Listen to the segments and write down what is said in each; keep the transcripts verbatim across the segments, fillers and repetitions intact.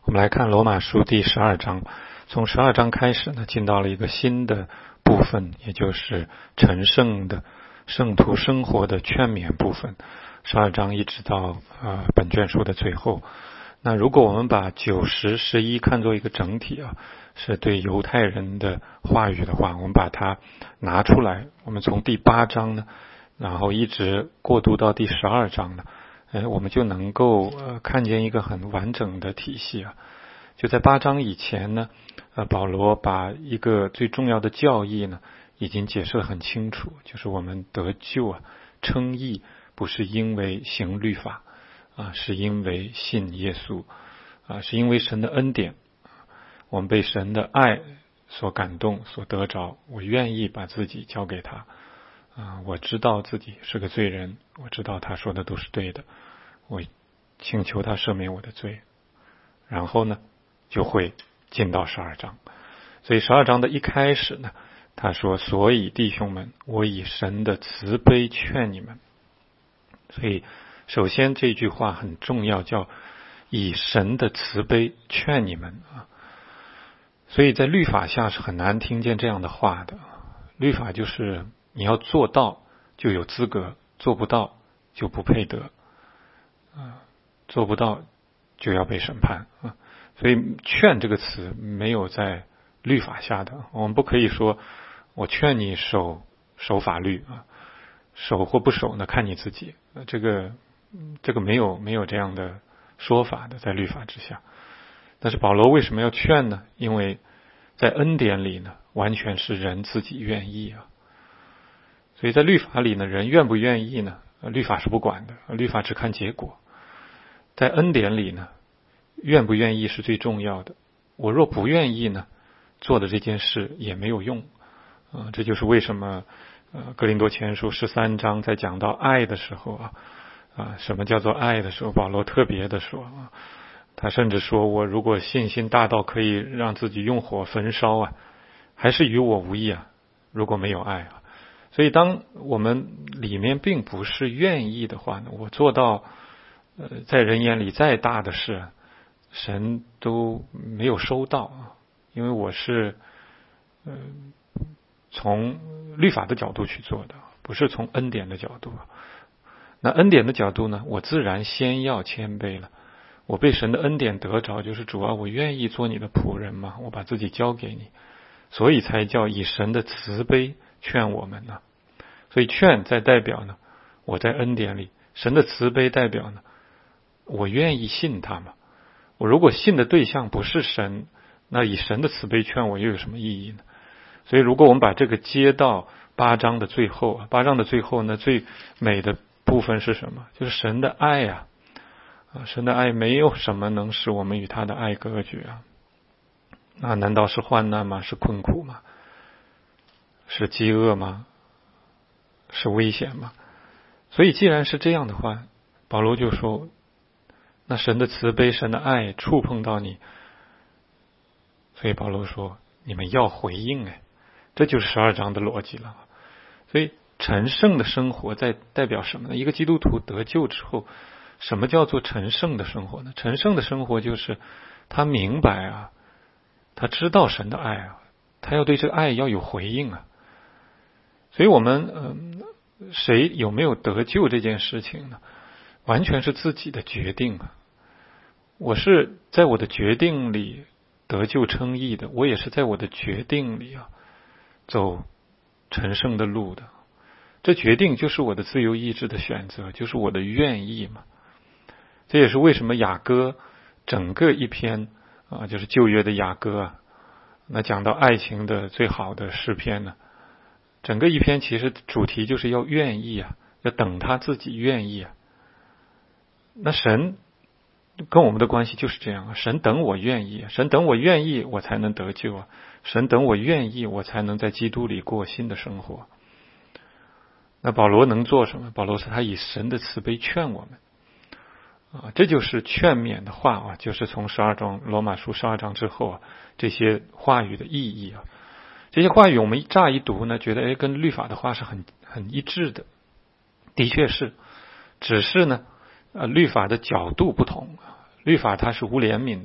我们来看罗马书第十二章，从十二章开始呢，进到了一个新的部分，也就是成圣的圣徒生活的劝勉部分。十二章一直到呃本卷书的最后。那如果我们把九十、十一看作一个整体啊，是对犹太人的话语的话，我们把它拿出来，我们从第八章呢，然后一直过渡到第十二章呢，呃，我们就能够呃看见一个很完整的体系啊。就在八章以前呢，呃，保罗把一个最重要的教义呢，已经解释得很清楚，就是我们得救啊，称义不是因为行律法啊，是因为信耶稣啊，是因为神的恩典，我们被神的爱所感动，所得着，我愿意把自己交给他啊，我知道自己是个罪人，我知道他说的都是对的，我请求他赦免我的罪，然后呢就会进到十二章。所以十二章的一开始呢，他说，所以弟兄们，我以神的慈悲劝你们。所以首先这句话很重要，叫以神的慈悲劝你们啊。所以在律法下是很难听见这样的话的。律法就是你要做到就有资格，做不到就不配得啊，做不到就要被审判啊。所以劝这个词没有在律法下的，我们不可以说我劝你守守法律啊，守或不守呢看你自己，这个这个没有没有这样的说法的，在律法之下。但是保罗为什么要劝呢？因为在恩典里呢，完全是人自己愿意啊。所以在律法里呢，人愿不愿意呢？律法是不管的，律法只看结果。在恩典里呢，愿不愿意是最重要的。我若不愿意呢，做的这件事也没有用啊。这就是为什么呃哥林多前书十三章在讲到爱的时候啊啊什么叫做爱的时候，保罗特别的说啊，他甚至说，我如果信心大到可以让自己用火焚烧啊，还是与我无益啊，如果没有爱啊。所以当我们里面并不是愿意的话呢，我做到呃在人眼里再大的事，神都没有收到啊，因为我是呃从律法的角度去做的，不是从恩典的角度。那恩典的角度呢，我自然先要谦卑了。我被神的恩典得着，就是主啊，我愿意做你的仆人嘛，我把自己交给你，所以才叫以神的慈悲劝我们呢。所以劝在代表呢，我在恩典里；神的慈悲代表呢，我愿意信他嘛。我如果信的对象不是神，那以神的慈悲劝我又有什么意义呢？所以如果我们把这个接到八章的最后，八章的最后呢，最美的部分是什么？就是神的爱啊。啊，神的爱没有什么能使我们与他的爱隔绝啊！那难道是患难吗？是困苦吗？是饥饿吗？是危险吗？所以既然是这样的话，保罗就说，那神的慈悲、神的爱触碰到你，所以保罗说，你们要回应哎，这就是十二章的逻辑了。所以成圣的生活在代表什么呢？一个基督徒得救之后，什么叫做成圣的生活呢？成圣的生活就是他明白啊，他知道神的爱啊，他要对这个爱要有回应啊。所以我们嗯、呃，谁有没有得救这件事情呢？完全是自己的决定啊。我是在我的决定里得救称义的，我也是在我的决定里啊走成圣的路的。这决定就是我的自由意志的选择，就是我的愿意嘛。这也是为什么雅歌整个一篇啊，就是旧约的雅歌啊，那讲到爱情的最好的诗篇呢，整个一篇其实主题就是要愿意啊，要等他自己愿意啊。那神跟我们的关系就是这样啊，神等我愿意，神等我愿意，我才能得救啊，神等我愿意，我才能在基督里过新的生活。那保罗能做什么？保罗是他以神的慈悲劝我们。啊，这就是劝勉的话啊，就是从十二章罗马书十二章之后啊，这些话语的意义啊，这些话语我们乍一读呢，觉得哎，跟律法的话是很很一致的，的确是，只是呢，呃，律法的角度不同，律法它是无怜悯的，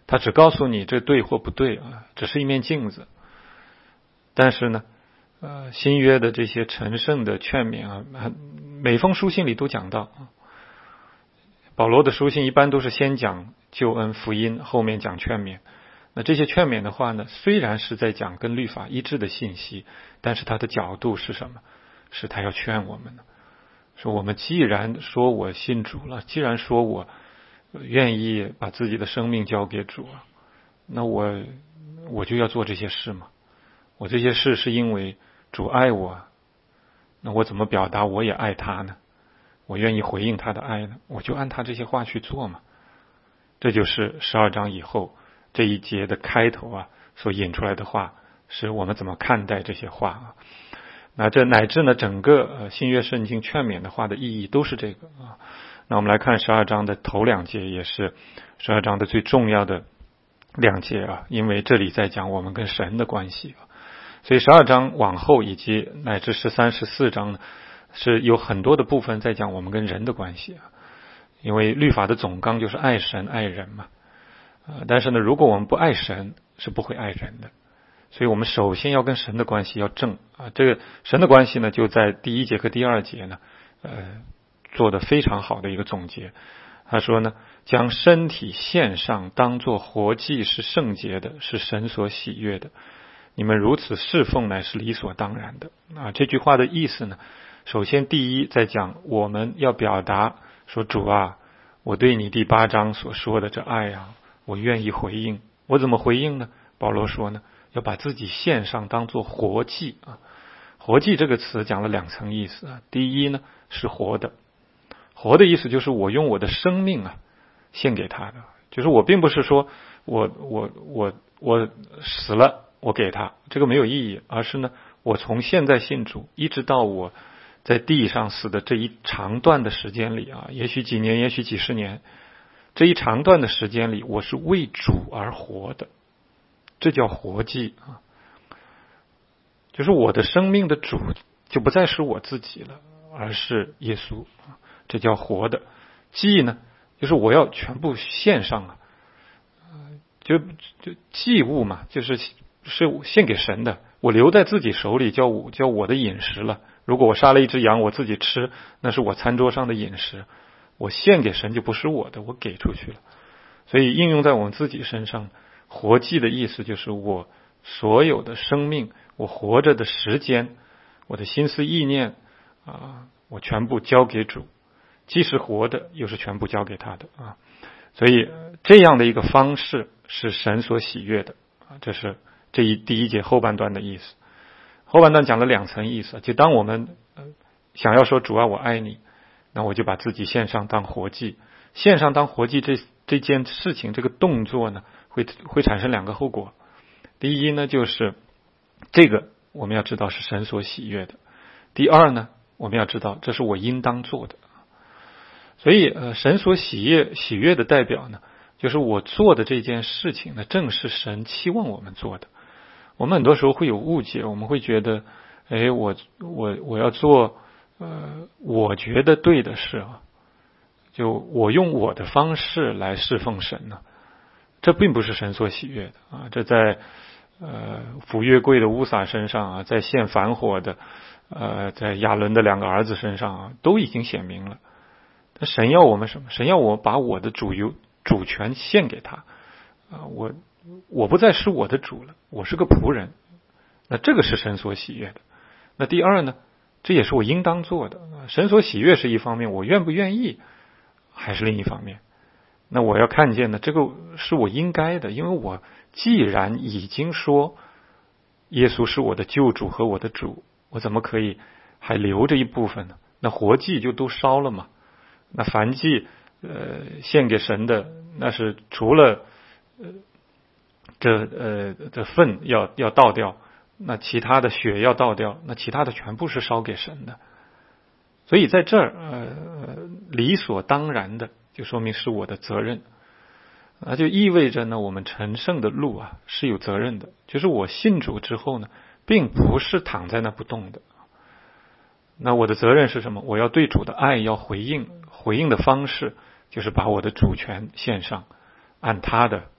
他只告诉你这对或不对啊，只是一面镜子。但是呢，呃，新约的这些成圣的劝勉啊，每封书信里都讲到。保罗的书信一般都是先讲救恩福音，后面讲劝勉。那这些劝勉的话呢，虽然是在讲跟律法一致的信息，但是他的角度是什么？是他要劝我们的，说我们既然说我信主了，既然说我愿意把自己的生命交给主了，那我我就要做这些事嘛。我这些事是因为主爱我，那我怎么表达我也爱他呢？我愿意回应他的爱呢，我就按他这些话去做嘛。这就是十二章以后这一节的开头啊，所引出来的话，是我们怎么看待这些话啊？那这乃至呢，整个呃新约圣经劝勉的话的意义都是这个啊。那我们来看十二章的头两节，也是十二章的最重要的两节啊，因为这里在讲我们跟神的关系啊。所以十二章往后以及乃至十三、十四章呢，是有很多的部分在讲我们跟人的关系啊。因为律法的总纲就是爱神爱人嘛，呃，但是呢，如果我们不爱神，是不会爱人的。所以我们首先要跟神的关系要正啊。这个神的关系呢，就在第一节和第二节呢，呃，做得非常好的一个总结。他说呢，将身体献上，当作活祭，是圣洁的，是神所喜悦的。你们如此侍奉，乃是理所当然的啊。这句话的意思呢，首先第一在讲我们要表达说，主啊，我对你第八章所说的这爱啊，我愿意回应。我怎么回应呢？保罗说呢，要把自己献上，当作活祭啊。活祭这个词讲了两层意思啊。第一呢，是活的，活的意思就是我用我的生命啊献给他的，就是我并不是说我我我我死了我给他，这个没有意义，而是呢，我从现在信主一直到我在地上死的这一长段的时间里啊，也许几年，也许几十年，这一长段的时间里，我是为主而活的，这叫活祭啊。就是我的生命的主就不再是我自己了，而是耶稣，这叫活的。祭呢，就是我要全部献上啊，就就祭物嘛，就是是献给神的，我留在自己手里叫我叫我的饮食了。如果我杀了一只羊我自己吃，那是我餐桌上的饮食，我献给神就不是我的，我给出去了。所以应用在我们自己身上，活祭的意思就是我所有的生命，我活着的时间，我的心思意念啊，我全部交给主，既是活的，又是全部交给他的啊。所以这样的一个方式是神所喜悦的啊，这是这一第一节后半段的意思。后半段讲了两层意思，就当我们想要说主啊我爱你，那我就把自己献上当活祭。献上当活祭这这件事情，这个动作呢，会会产生两个后果。第一呢，就是这个我们要知道是神所喜悦的；第二呢，我们要知道这是我应当做的。所以呃，神所喜悦喜悦的代表呢，就是我做的这件事情呢，正是神期望我们做的。我们很多时候会有误解，我们会觉得，哎，我我我要做呃我觉得对的事啊，就我用我的方式来侍奉神呢，这并不是神所喜悦的啊。这在呃福约柜的乌撒身上啊，在献反火的呃在亚伦的两个儿子身上啊，都已经显明了。那神要我们什么？神要我把我的主由主权献给他啊，我。我不再是我的主了，我是个仆人，那这个是神所喜悦的。那第二呢，这也是我应当做的。神所喜悦是一方面，我愿不愿意还是另一方面。那我要看见呢，这个是我应该的，因为我既然已经说耶稣是我的救主和我的主，我怎么可以还留着一部分呢？那活祭就都烧了嘛。那燔祭呃献给神的，那是除了呃这呃这粪要要倒掉，那其他的血要倒掉，那其他的全部是烧给神的。所以在这儿呃理所当然的就说明是我的责任，那就意味着呢我们成圣的路啊是有责任的，就是我信主之后呢并不是躺在那不动的。那我的责任是什么？我要对主的爱要回应，回应的方式就是把我的主权献上，按他的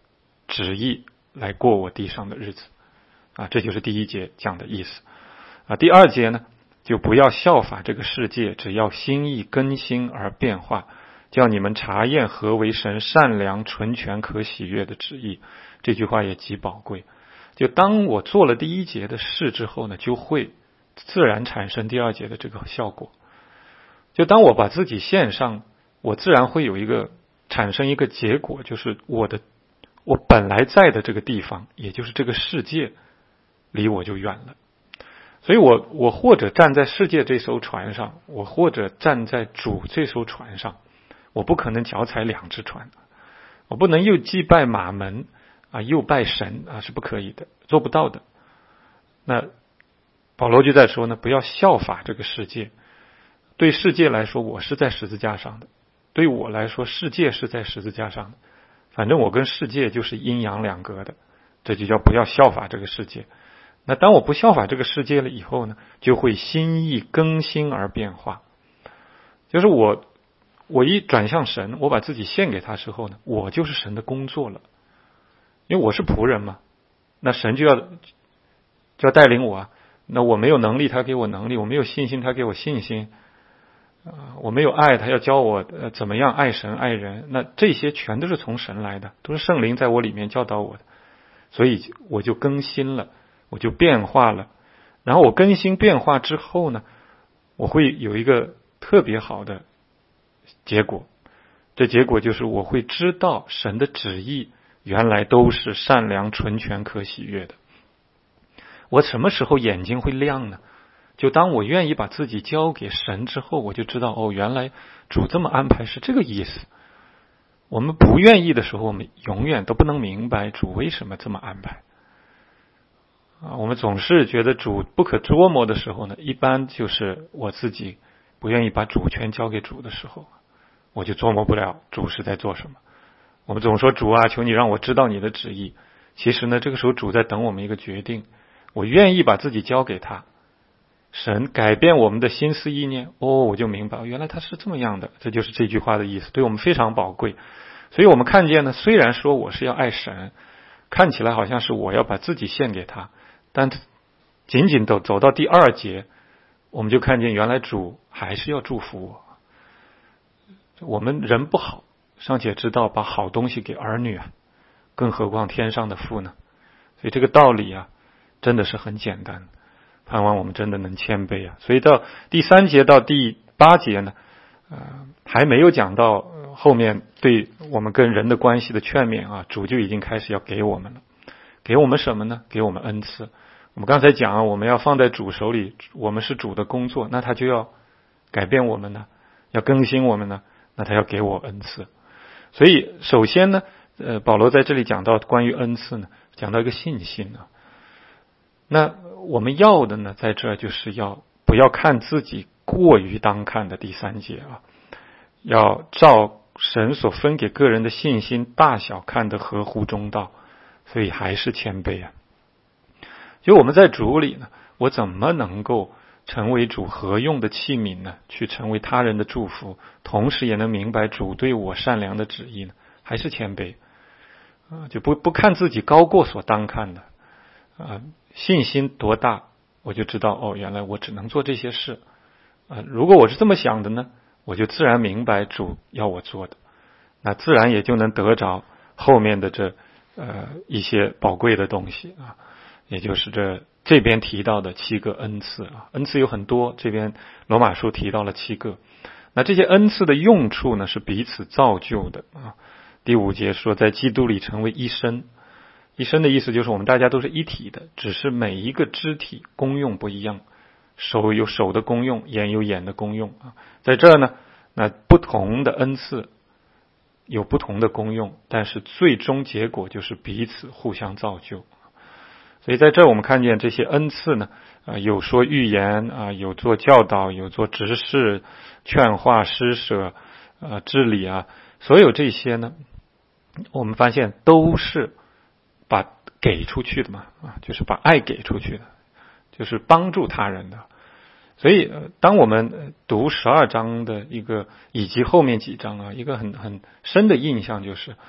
旨意来过我地上的日子啊，这就是第一节讲的意思啊。第二节呢，就不要效法这个世界，只要心意更新而变化，叫你们查验何为神善良、纯全、可喜悦的旨意。这句话也极宝贵。就当我做了第一节的事之后呢，就会自然产生第二节的这个效果。就当我把自己献上，我自然会有一个产生一个结果，就是我的我本来在的这个地方，也就是这个世界离我就远了。所以我我或者站在世界这艘船上，我或者站在主这艘船上，我不可能脚踩两只船，我不能又祭拜马门啊，又拜神啊，是不可以的，做不到的。那保罗就在说呢，不要效法这个世界。对世界来说，我是在十字架上的；对我来说，世界是在十字架上的。反正我跟世界就是阴阳两隔的，这就叫不要效法这个世界。那当我不效法这个世界了以后呢，就会心意更新而变化。就是我我一转向神，我把自己献给他之后呢，我就是神的工作了。因为我是仆人嘛，那神就要就要带领我啊。那我没有能力，他给我能力；我没有信心，他给我信心。啊，我没有爱，他要教我呃怎么样爱神爱人。那这些全都是从神来的，都是圣灵在我里面教导我的，所以我就更新了，我就变化了。然后我更新变化之后呢，我会有一个特别好的结果。这结果就是我会知道神的旨意原来都是善良、纯全、可喜悦的。我什么时候眼睛会亮呢？就当我愿意把自己交给神之后，我就知道哦，原来主这么安排是这个意思。我们不愿意的时候，我们永远都不能明白主为什么这么安排啊。我们总是觉得主不可捉摸的时候呢，一般就是我自己不愿意把主权交给主的时候，我就捉摸不了主是在做什么。我们总说主啊，求你让我知道你的旨意。其实呢，这个时候主在等我们一个决定，我愿意把自己交给他。神改变我们的心思意念，哦，我就明白原来他是这么样的。这就是这句话的意思，对我们非常宝贵。所以我们看见呢，虽然说我是要爱神，看起来好像是我要把自己献给他，但仅仅走走到第二节，我们就看见原来主还是要祝福我。我们人不好，尚且知道把好东西给儿女啊，更何况天上的父呢？所以这个道理啊，真的是很简单。盼望我们真的能谦卑啊！所以到第三节到第八节呢，呃，还没有讲到、呃、后面对我们跟人的关系的劝勉啊，主就已经开始要给我们了。给我们什么呢？给我们恩赐。我们刚才讲啊，我们要放在主手里，我们是主的工作，那他就要改变我们呢，要更新我们呢，那他要给我恩赐。所以首先呢，呃，保罗在这里讲到关于恩赐呢，讲到一个信心啊。那我们要的呢，在这就是要不要看自己过于当看的第三节啊，要照神所分给个人的信心大小看得合乎中道，所以还是谦卑啊。就我们在主里呢，我怎么能够成为主合用的器皿呢？去成为他人的祝福，同时也能明白主对我善良的旨意呢？还是谦卑啊，就不不看自己高过所当看的啊。信心多大，我就知道哦，原来我只能做这些事啊。如果我是这么想的呢，我就自然明白主要我做的，那自然也就能得着后面的这呃一些宝贵的东西啊，也就是这这边提到的七个恩赐啊。恩赐有很多，这边罗马书提到了七个。那这些恩赐的用处呢，是彼此造就的啊。第五节说，在基督里成为一身。一身的意思就是我们大家都是一体的，只是每一个肢体功用不一样，手有手的功用，眼有眼的功用啊。在这呢，那不同的恩赐有不同的功用，但是最终结果就是彼此互相造就。所以在这我们看见这些恩赐呢，啊，有说预言啊，有做教导，有做执事、劝化、施舍、啊治理啊，所有这些呢，我们发现都是把给出去的嘛，啊，就是把爱给出去的，就是帮助他人的。所以，呃、当我们读十二章的一个以及后面几章啊，一个很很深的印象就是，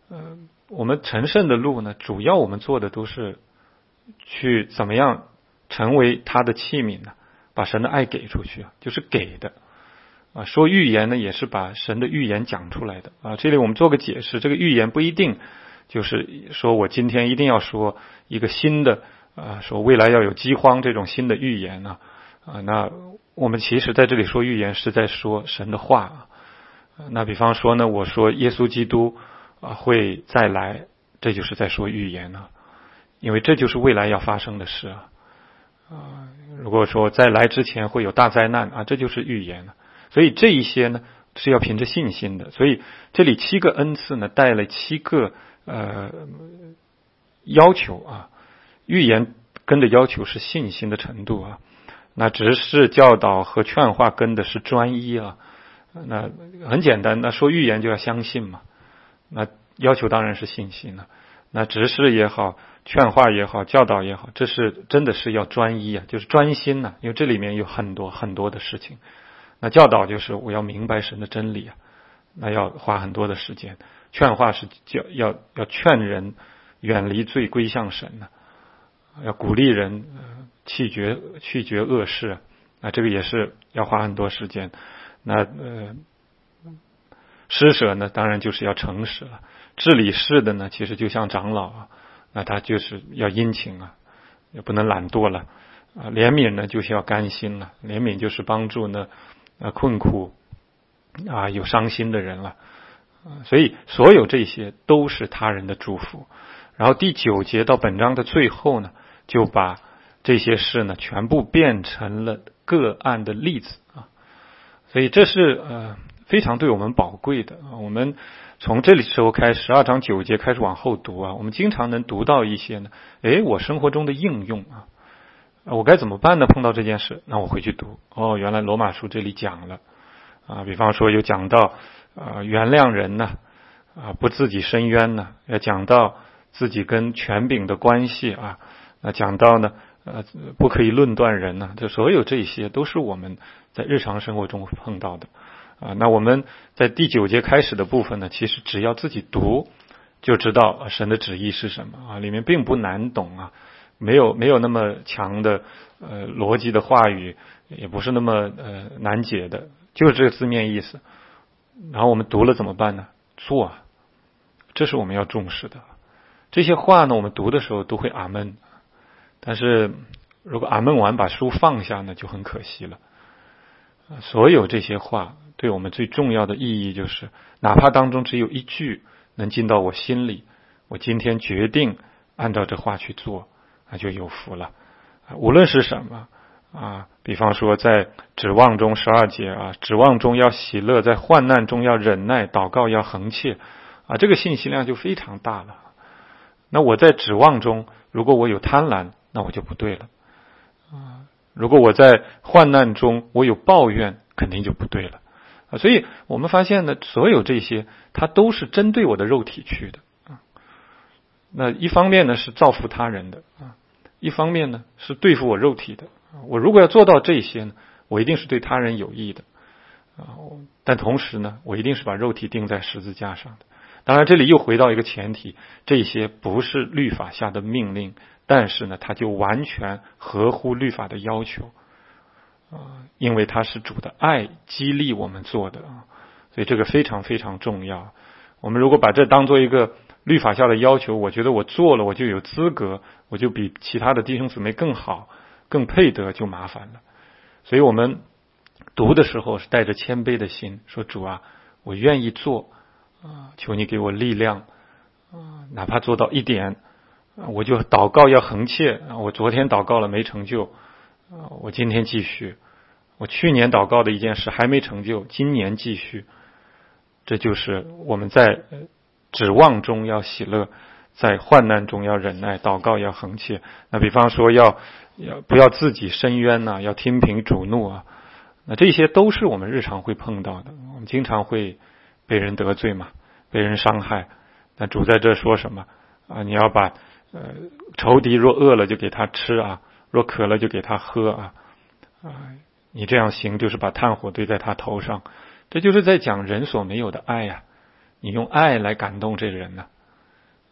呃，我们成圣的路呢，主要我们做的都是去怎么样成为他的器皿呢？把神的爱给出去啊，就是给的啊。说预言呢，也是把神的预言讲出来的啊。这里我们做个解释，这个预言不一定就是说我今天一定要说一个新的啊，说未来要有饥荒这种新的预言呢啊。那我们其实在这里说预言是在说神的话啊。那比方说呢，我说耶稣基督啊会再来，这就是在说预言呢，因为这就是未来要发生的事啊。啊，如果说在来之前会有大灾难啊，这就是预言了。所以这一些呢是要凭着信心的。所以这里七个恩赐呢带了七个呃要求啊，预言跟着要求是信心的程度啊。那执事教导和劝化跟的是专一啊。那很简单，那说预言就要相信嘛。那要求当然是信心了。那执事也好，劝化也好，教导也好，这是真的是要专一啊，就是专心呐、啊。因为这里面有很多很多的事情。那教导就是我要明白神的真理啊，那要花很多的时间。劝化是要要要劝人远离罪，归向神呢、啊，要鼓励人、呃、弃绝去绝恶事啊，那这个也是要花很多时间。那呃，施舍呢，当然就是要诚实了。治理事的呢，其实就像长老啊，那他就是要殷勤啊，也不能懒惰了啊。怜悯呢，就是要甘心了。怜悯就是帮助呢，呃，困苦啊，有伤心的人了啊。所以所有这些都是他人的祝福。然后第九节到本章的最后呢，就把这些事呢全部变成了个案的例子啊。所以这是呃非常对我们宝贵的啊。我们从这里时候开始，十二章九节开始往后读啊，我们经常能读到一些呢，诶，我生活中的应用啊，我该怎么办呢？碰到这件事，那我回去读，哦，原来罗马书这里讲了啊，比方说有讲到呃原谅人呢啊，不自己伸冤呢，要讲到自己跟权柄的关系啊，那讲到呢呃不可以论断人呢，这所有这些都是我们在日常生活中碰到的啊。那我们在第九节开始的部分呢，其实只要自己读就知道神的旨意是什么啊，里面并不难懂啊，没有没有那么强的呃逻辑的话语，也不是那么呃难解的，就是这个字面意思。然后我们读了怎么办呢？做啊，这是我们要重视的。这些话呢，我们读的时候都会阿们，但是如果阿们完把书放下呢，就很可惜了。所有这些话对我们最重要的意义就是，哪怕当中只有一句能进到我心里，我今天决定按照这话去做，那就有福了。无论是什么啊，比方说在指望中十二节啊，指望中要喜乐，在患难中要忍耐，祷告要恒切啊，这个信息量就非常大了。那我在指望中，如果我有贪婪，那我就不对了啊。如果我在患难中我有抱怨，肯定就不对了啊。所以我们发现呢，所有这些它都是针对我的肉体去的啊。那一方面呢是造福他人的啊，一方面呢是对付我肉体的。我如果要做到这些呢，我一定是对他人有益的啊。但同时呢，我一定是把肉体钉在十字架上的。当然这里又回到一个前提，这些不是律法下的命令，但是呢它就完全合乎律法的要求啊，因为它是主的爱激励我们做的啊，所以这个非常非常重要。我们如果把这当做一个律法下的要求，我觉得我做了我就有资格，我就比其他的弟兄姊妹更好更配得，就麻烦了。所以我们读的时候是带着谦卑的心，说主啊，我愿意做啊，求你给我力量啊，哪怕做到一点，我就祷告要恒切啊。我昨天祷告了没成就啊，我今天继续。我去年祷告的一件事还没成就，今年继续。这就是我们在指望中要喜乐，在患难中要忍耐，祷告要恒切。那比方说要要不要自己伸冤呐、啊，要听凭主怒啊。那这些都是我们日常会碰到的，我们经常会被人得罪嘛，被人伤害。那主在这说什么啊？你要把呃仇敌若饿了就给他吃啊，若渴了就给他喝啊啊！你这样行就是把炭火堆在他头上，这就是在讲人所没有的爱呀、啊。你用爱来感动这人呢、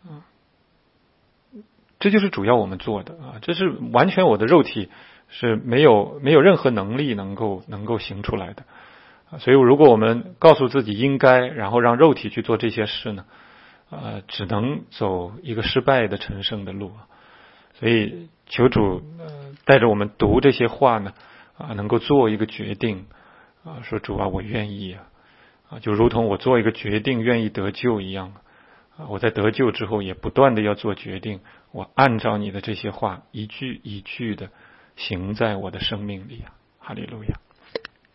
啊，这就是主要我们做的啊，这是完全我的肉体是没有没有任何能力能够能够行出来的啊，所以如果我们告诉自己应该，然后让肉体去做这些事呢，呃，只能走一个失败的成圣的路啊。所以求主呃带着我们读这些话呢，啊，能够做一个决定啊，说主啊，我愿意啊，啊，就如同我做一个决定愿意得救一样啊，我在得救之后也不断的要做决定，我按照你的这些话一句一句的行在我的生命里啊，哈利路亚。